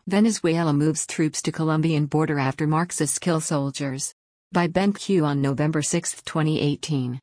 Venezuela moves troops to Colombian border after Marxists kill soldiers. By BenQ on November 6, 2018.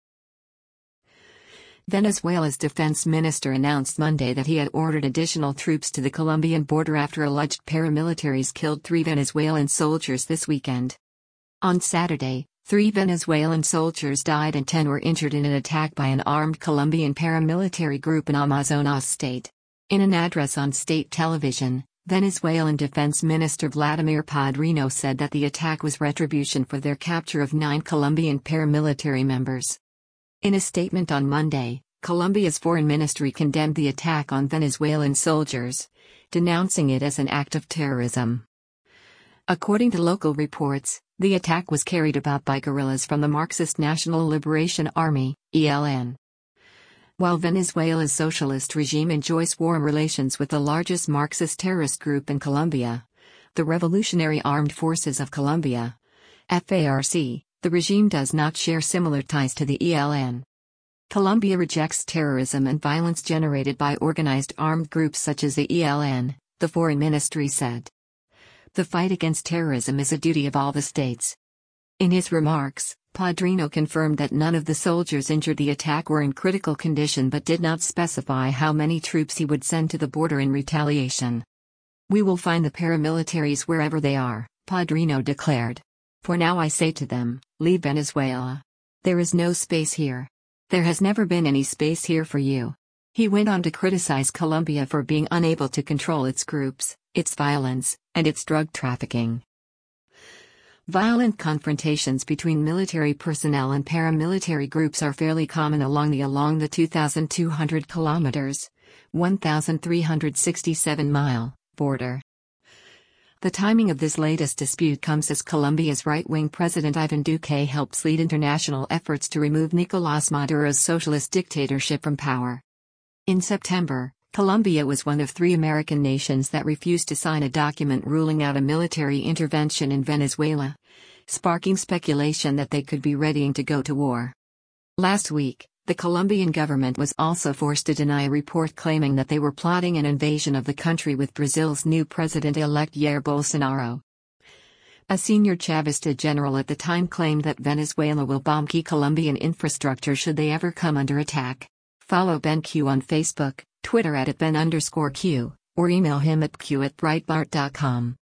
Venezuela's defense minister announced Monday that he had ordered additional troops to the Colombian border after alleged paramilitaries killed 3 Venezuelan soldiers this weekend. On Saturday, 3 Venezuelan soldiers died and 10 were injured in an attack by an armed Colombian paramilitary group in Amazonas state. In an address on state television, Venezuelan Defense Minister Vladimir Padrino said that the attack was retribution for their capture of 9 Colombian paramilitary members. In a statement on Monday, Colombia's foreign ministry condemned the attack on Venezuelan soldiers, denouncing it as an act of terrorism. According to local reports, the attack was carried out by guerrillas from the Marxist National Liberation Army, ELN. While Venezuela's socialist regime enjoys warm relations with the largest Marxist terrorist group in Colombia, the Revolutionary Armed Forces of Colombia, FARC, the regime does not share similar ties to the ELN. Colombia rejects terrorism and violence generated by organized armed groups such as the ELN, the foreign ministry said. The fight against terrorism is a duty of all the states. In his remarks, Padrino confirmed that none of the soldiers injured the attack were in critical condition but did not specify how many troops he would send to the border in retaliation. "We will find the paramilitaries wherever they are," Padrino declared. "For now I say to them, leave Venezuela. There is no space here. There has never been any space here for you." He went on to criticize Colombia for being unable to control its groups, its violence, and its drug trafficking. Violent confrontations between military personnel and paramilitary groups are fairly common along the 2,200 kilometers (1,367-mile) border. The timing of this latest dispute comes as Colombia's right-wing President Ivan Duque helps lead international efforts to remove Nicolás Maduro's socialist dictatorship from power. In September, Colombia was one of 3 American nations that refused to sign a document ruling out a military intervention in Venezuela, sparking speculation that they could be readying to go to war. Last week, the Colombian government was also forced to deny a report claiming that they were plotting an invasion of the country with Brazil's new president-elect Jair Bolsonaro. A senior Chavista general at the time claimed that Venezuela will bomb key Colombian infrastructure should they ever come under attack. Follow BenQ on Facebook, Twitter @Ben_Q, or email him at q@breitbart.com.